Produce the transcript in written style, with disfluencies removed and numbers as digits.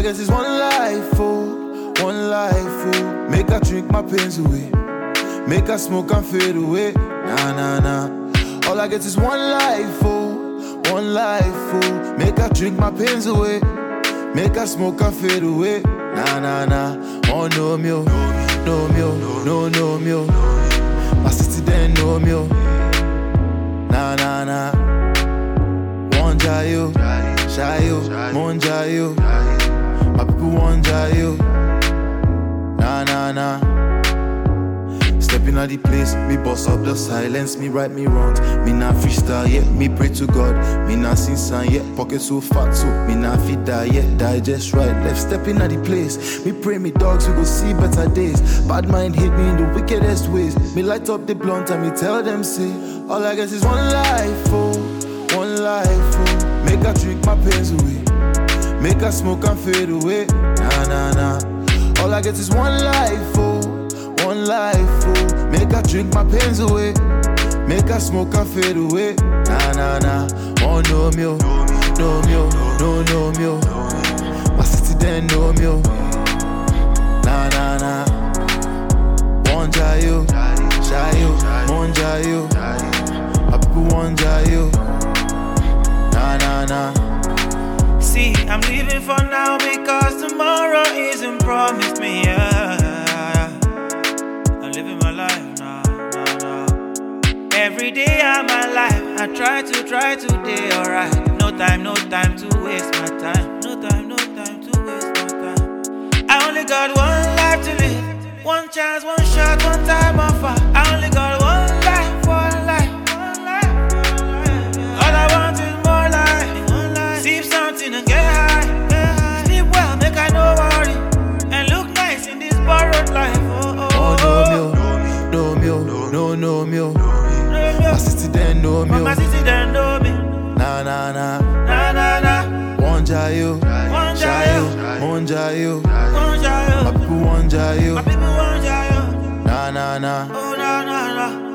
guess is one life, oh, one life, oh. Make her drink my pains away, make her smoke and fade away. Nah, nah, nah. All I get is one life, oh, one life, oh. Make her drink my pains away, make her smoke and fade away. Nah, nah, nah. Oh no, me, oh, no, me, oh, no, no, me, oh. My sister then know me, oh. Nah, nah, nah. One jayo, shayo, mon jayo. My people want jayo. Nah, nah, nah. Stepping out the place, me boss up the silence, me right, me wrong. Me not freestyle yet, me pray to God. Me not sing sign yet, pocket so fat so me not fit die yet. Digest right, left stepping out the place. Me pray me dogs, we go see better days. Bad mind hit me in the wickedest ways. Me light up the blunt and me tell them say, all I guess is one life, oh, one life, oh. Make her drink my pains away, make her smoke and fade away. Nah, nah, nah. All I get is one life, oh, one life, oh. Make her drink my pains away, make her smoke and fade away. Nah, nah, nah. Oh no, me, oh, no, me, oh, no, no, me, oh. My city then know me, oh. Nah, nah, nah. One jayo, shayo, mon jayo. My people want jayo. Nah, nah, nah. See, I'm living for now because tomorrow isn't promised me, yeah. I'm living my life now, now, now. Every day of my life, I try to day alright. No time to waste my time. No time to waste my time. I only got one life to live. One chance, one shot, one time offer. I only got one life, one life. All I want is more life. Sip something and get high. Sleep well, make I no worry. And look nice in this borrowed life. Oh no, me, no, me. My city then know me. My city then know me. Nah, nah, nah. Nah, nah, nah. One jayo, shayo, mon jayo. My people want jayo. My people want jayo. Nah, nah, nah. Oh, nah, nah, nah.